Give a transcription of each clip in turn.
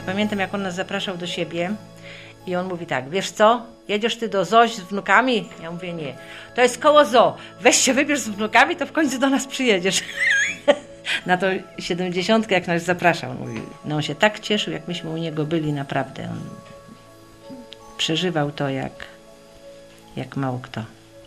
Pamiętam, jak on nas zapraszał do siebie i on mówi tak, wiesz co, jedziesz ty do zoo z wnukami? Ja mówię, nie, to jest koło zoo, weź się wybierz z wnukami, to w końcu do nas przyjedziesz. Na to 70, jak nas zapraszał, mówi, no on się tak cieszył, jak myśmy u niego byli, naprawdę. On przeżywał to jak mało kto.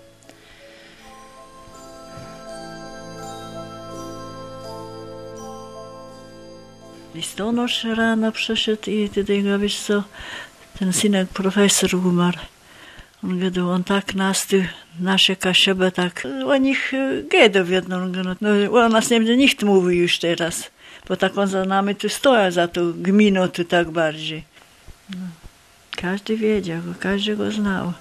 Listonosz rano przyszedł i tutaj go, wiesz co, ten synek profesor umarł. On gadał, on tak nas tu, nasze kaszebe tak, o nich gadał jedno, no o nas nie będzie nikt mówi już teraz, bo tak on za nami tu stoi, za tą gminą tu tak bardziej. No. Każdy wiedział, każdy go znał.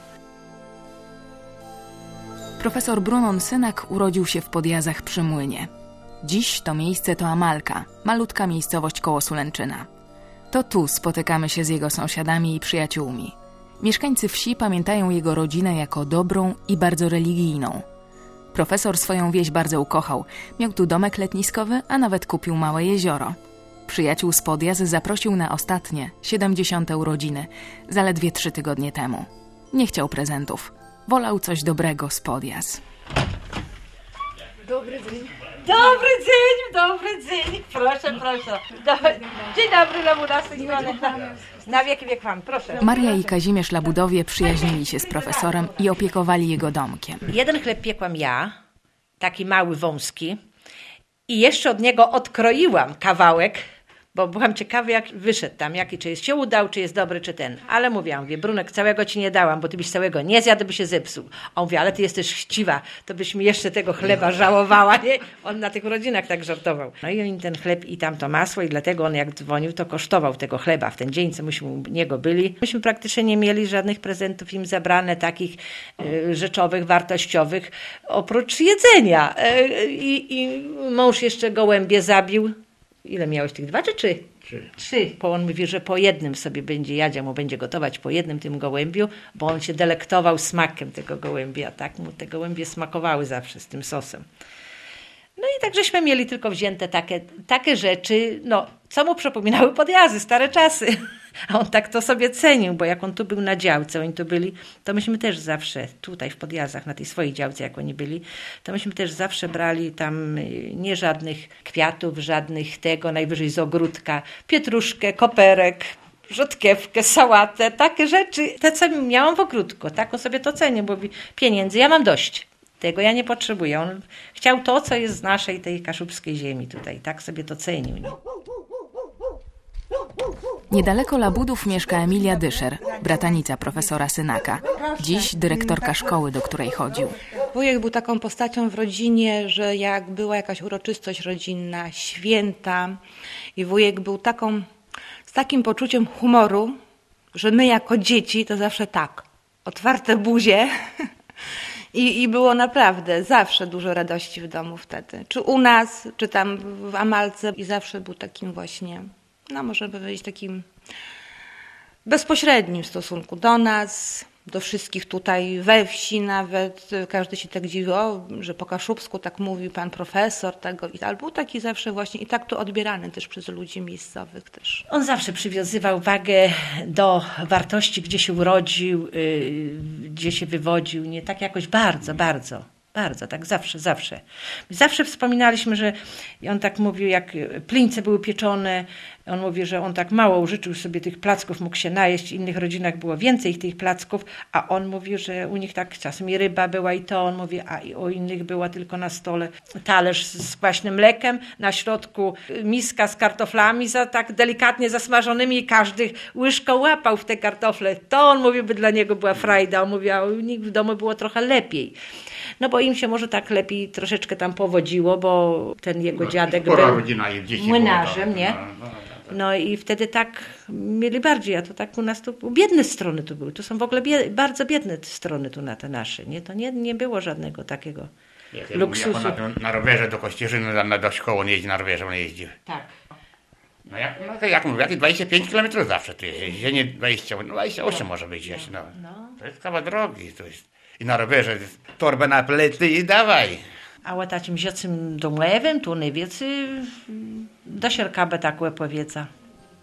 Profesor Brunon Synak urodził się w Podjazach przy Młynie. Dziś to miejsce to Amalka, malutka miejscowość koło Sulęczyna. To tu spotykamy się z jego sąsiadami i przyjaciółmi. Mieszkańcy wsi pamiętają jego rodzinę jako dobrą i bardzo religijną. Profesor swoją wieś bardzo ukochał. Miał tu domek letniskowy, a nawet kupił małe jezioro. Przyjaciół z Podjaz zaprosił na ostatnie, 70. urodziny, zaledwie 3 tygodnie temu. Nie chciał prezentów. Wolał coś dobrego z Podjaz. Dobry dzień. Dobry dzień. Proszę. Dzień dobry, Labudasy. Na wieki wiek wam, proszę. Maria i Kazimierz Labudowie przyjaźnili się z profesorem i opiekowali jego domkiem. Jeden chleb piekłam ja, taki mały, wąski. I jeszcze od niego odkroiłam kawałek, bo byłam ciekawa, jak wyszedł tam, jaki, czy się udał, czy jest dobry, czy ten. Ale mówię, Brunek, całego ci nie dałam, bo ty byś całego nie zjadł, by się zepsuł. On mówi, ale ty jesteś chciwa, to byś mi jeszcze tego chleba żałowała, nie? On na tych rodzinach tak żartował. No i oni ten chleb i tamto masło i dlatego on jak dzwonił, to kosztował tego chleba w ten dzień, co myśmy u niego byli. Myśmy praktycznie nie mieli żadnych prezentów im zabrane, takich rzeczowych, wartościowych, oprócz jedzenia. I mąż jeszcze gołębie zabił. Ile miałeś tych 2 czy 3? 3. Bo on mówi, że po jednym sobie będzie jadział, mu będzie gotować po jednym tym gołębiu, bo on się delektował smakiem tego gołębia, tak mu te gołębie smakowały zawsze z tym sosem. No i tak żeśmy mieli tylko wzięte takie rzeczy, no, co mu przypominały Podjazy, stare czasy. A on tak to sobie cenił, bo jak on tu był na działce, oni tu byli, to myśmy też zawsze, tutaj w Podjazach, na tej swojej działce, jak oni byli, to myśmy też zawsze brali tam nie żadnych kwiatów, żadnych tego, najwyżej z ogródka, pietruszkę, koperek, rzodkiewkę, sałatę, takie rzeczy, te co miałam w ogródku, tak on sobie to cenił, bo mówi, pieniędzy ja mam dość. Tego ja nie potrzebuję. On chciał to, co jest z naszej tej kaszubskiej ziemi tutaj. Tak sobie to cenił. Nie? Niedaleko Labudów mieszka Emilia Dyszer, bratanica profesora Synaka. Dziś dyrektorka szkoły, do której chodził. Wujek był taką postacią w rodzinie, że jak była jakaś uroczystość rodzinna, święta i wujek był z takim poczuciem humoru, że my jako dzieci to zawsze tak, otwarte buzie. I było naprawdę zawsze dużo radości w domu wtedy. Czy u nas, czy tam w Amalce. I zawsze był takim właśnie, no możemy powiedzieć, takim bezpośrednim w stosunku do nas, do wszystkich tutaj we wsi nawet. Każdy się tak dziwił, że po kaszubsku tak mówił pan profesor tego. Ale był taki zawsze właśnie i tak to odbierany też przez ludzi miejscowych też. On zawsze przywiązywał wagę do wartości, gdzie się urodził, gdzie się wywodził, nie tak jakoś bardzo, tak zawsze. Zawsze wspominaliśmy, że on tak mówił, jak plińce były pieczone, on mówi, że on tak mało użyczył sobie tych placków, mógł się najeść, w innych rodzinach było więcej tych placków, a on mówi, że u nich tak czasem i ryba była i to, on mówi, a i u innych była tylko na stole talerz z kwaśnym mlekiem, na środku miska z kartoflami tak delikatnie zasmażonymi i każdy łyżką łapał w te kartofle. To on mówi, by dla niego była frajda, on mówi, a u nich w domu było trochę lepiej. No bo im się może tak lepiej troszeczkę tam powodziło, bo ten jego dziadek był młynarzem, nie? No i wtedy tak mieli bardziej, a to tak u nas to biedne strony tu były. To są w ogóle bardzo biedne strony tu na te nasze, nie? To nie było żadnego takiego luksusu. Jak on na rowerze do Kościerzyny, do szkoły nie jeździ, na rowerze on jeździł. Tak. No jak mówię, jakieś 25 km zawsze tu jeździ, nie 20, no 28 może być gdzieś, no. To jest kawał drogi, to jest. I na rowerze torbę na plecy i dawaj. A o takim ziocym domowym, tu najwięcej do sierkabę takłe powiedza.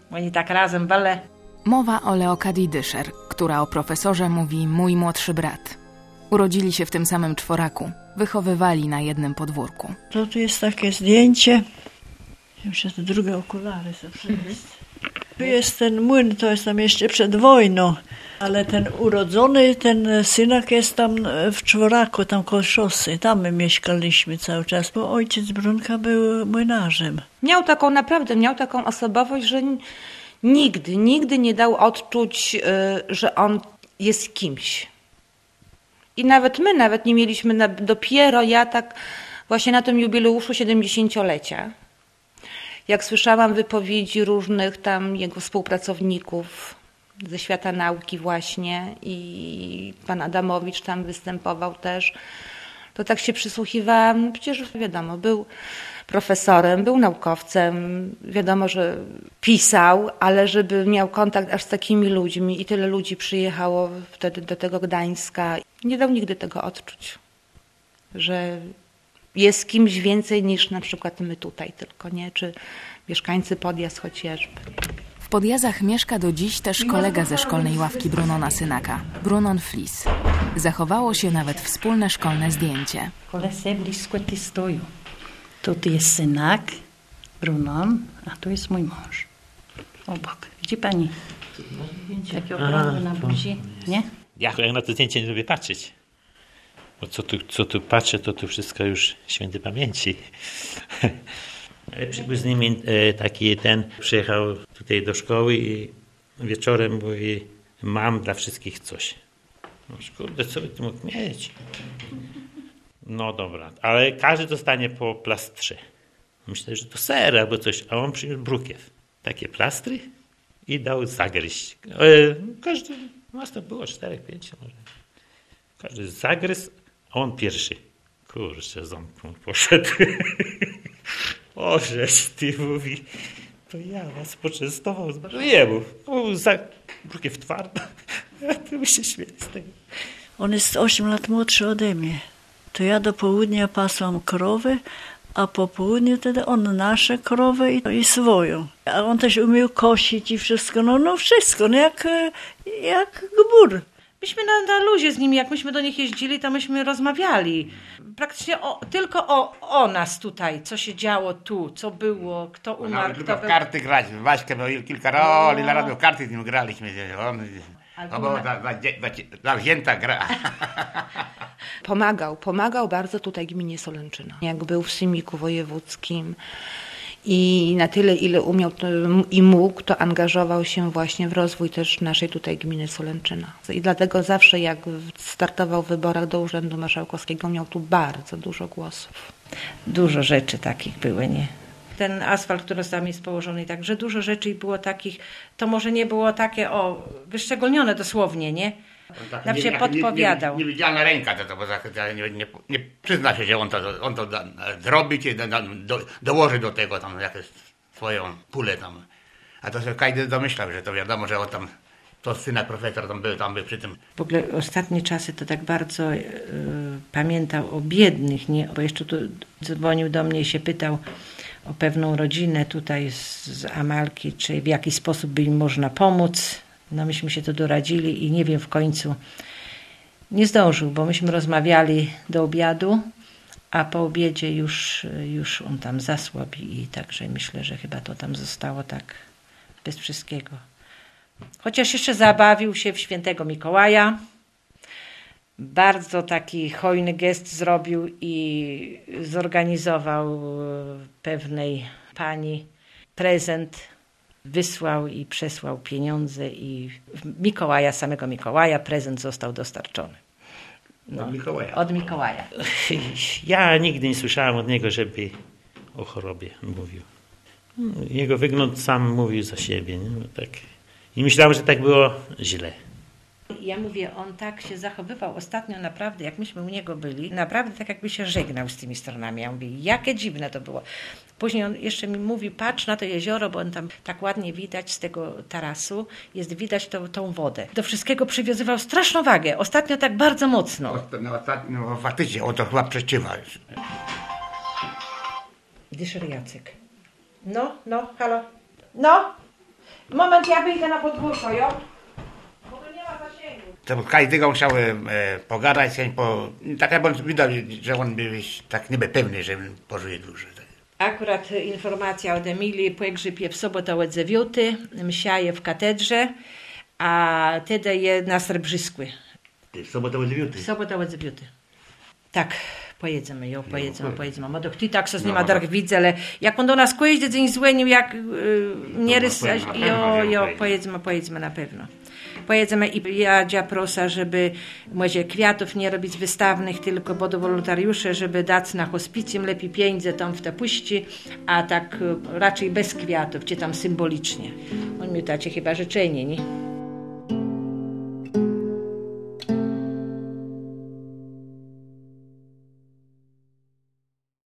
Oni tak razem bale. Mowa o Leokadii Dyszer, która o profesorze mówi mój młodszy brat. Urodzili się w tym samym czworaku, wychowywali na jednym podwórku. To tu jest takie zdjęcie. Muszę te drugie okulary sobie przywieźć. Tu jest ten młyn, to jest tam jeszcze przed wojną. Ale ten urodzony, ten synek jest tam w czworaku, tam koło szosy. Tam my mieszkaliśmy cały czas, bo ojciec Brunka był młynarzem. Miał taką osobowość, że nigdy nie dał odczuć, że on jest kimś. I nawet nie mieliśmy, dopiero ja tak właśnie na tym jubileuszu 70-lecia, jak słyszałam wypowiedzi różnych tam jego współpracowników ze świata nauki właśnie i pan Adamowicz tam występował też, to tak się przysłuchiwałam, przecież wiadomo, był profesorem, był naukowcem, wiadomo, że pisał, ale żeby miał kontakt aż z takimi ludźmi i tyle ludzi przyjechało wtedy do tego Gdańska, nie dał nigdy tego odczuć, że jest kimś więcej niż na przykład my tutaj tylko, nie? Czy mieszkańcy Podjazd chociażby. W Podjazach mieszka do dziś też kolega ze szkolnej ławki Brunona Synaka, Brunon Flis. Zachowało się nawet wspólne szkolne zdjęcie. Koledzy blisko ty stoją. To jest Synak, Brunon, a to jest mój mąż. Obok. Widzi pani? Takie okrągłe na buzi, nie? Ja na to zdjęcie nie lubię patrzeć. Bo co tu patrzę, to wszystko już świętej pamięci. Ale przybył z nimi taki przyjechał tutaj do szkoły i wieczorem mówi, mam dla wszystkich coś. No kurde, co by tu mógł mieć? No dobra, ale każdy dostanie po plastrze. Myślę, że to ser albo coś, a on przyniósł brukiew. Takie plastry i dał zagryźć. Każdy, nas to było 4-5 może. Każdy zagryzł, a on pierwszy. Kurczę, ząbką poszedł. Ożeś, ty mówi, to ja was poczęstował, zmarujemy. Brukiew twardo. To mi się śmieje z tego. On jest 8 lat młodszy ode mnie. To ja do południa pasłam krowy, a po południu wtedy on nasze krowy i swoją. A on też umiał kosić i wszystko, no wszystko, no jak gbur. Myśmy na luzie z nimi, jak myśmy do nich jeździli, to myśmy rozmawiali. Praktycznie tylko o nas tutaj, co się działo tu, co było, kto umarł. Tylko w karty grać. Waśkę miał kilka roli, na radio w karty z nim graliśmy. To była zawzięta gra. Pomagał bardzo tutaj gminie Solęczyna. Jak był w Sejmiku Wojewódzkim i na tyle, ile umiał i mógł, to angażował się właśnie w rozwój też naszej tutaj gminy Solęczyna. I dlatego zawsze jak startował w wyborach do Urzędu Marszałkowskiego, miał tu bardzo dużo głosów. Dużo rzeczy takich były, nie? Ten asfalt, który tam jest położony, także dużo rzeczy było takich, to może nie było takie wyszczególnione dosłownie, nie? Nam się podpowiadał. Niewidzialna ręka, bo nie przyzna się, że on to zrobi, czy dołoży do tego tam jakąś swoją pulę tam. A to się każdy domyślał, że to wiadomo, że on tam, to syna profesor tam był przy tym. W ogóle ostatnie czasy to tak bardzo pamiętał o biednych, nie? Bo jeszcze tu dzwonił do mnie i się pytał o pewną rodzinę tutaj z Amalki, czy w jaki sposób by im można pomóc. No myśmy się to doradzili i nie wiem, w końcu nie zdążył, bo myśmy rozmawiali do obiadu, a po obiedzie już on tam zasłabł i także myślę, że chyba to tam zostało tak bez wszystkiego. Chociaż jeszcze zabawił się w świętego Mikołaja. Bardzo taki hojny gest zrobił i zorganizował pewnej pani prezent. Wysłał i przesłał pieniądze i samego Mikołaja prezent został dostarczony. Od Mikołaja. Ja nigdy nie słyszałem od niego, żeby o chorobie mówił. Jego wygląd sam mówił za siebie. Nie? No tak. I myślałem, że tak było źle. Ja mówię, on tak się zachowywał ostatnio naprawdę, jak myśmy u niego byli, naprawdę tak jakby się żegnał z tymi stronami. Ja mówię, jakie dziwne to było. Później on jeszcze mi mówi, patrz na to jezioro, bo on tam tak ładnie widać z tego tarasu, jest widać tą wodę. Do wszystkiego przywiązywał straszną wagę. Ostatnio tak bardzo mocno. Ostatnio faktycznie, on to chyba przeciwa. Dyszer Jacek. No, halo. No, Moment, ja wyjdę na podwórko, jo? Bo to nie ma zasięgu. To każdego musiałem pogadać, tak jakby widać, że on był tak niby pewny, że pożyje dłużej. Akurat informacja od Emilii, pogrzeb w sobotę od 9, msia je w katedrze, a wtedy je na Srebrzysku. W sobotę od 9? W sobotę od 9. Tak, pojedziemy, pojedziemy. Mo do tak się z nima dark widzę, ale jak on do nas pojedzie, dzień złenił, jak nie rys, pojedziemy na pewno. Pojedziemy i ja proszę, żeby może kwiatów nie robić wystawnych, tylko bo do wolontariuszy, żeby dać na hospicjum lepiej pieniądze tam w te puści, a tak raczej bez kwiatów, czy tam symbolicznie. On mi dacie chyba życzenie, nie?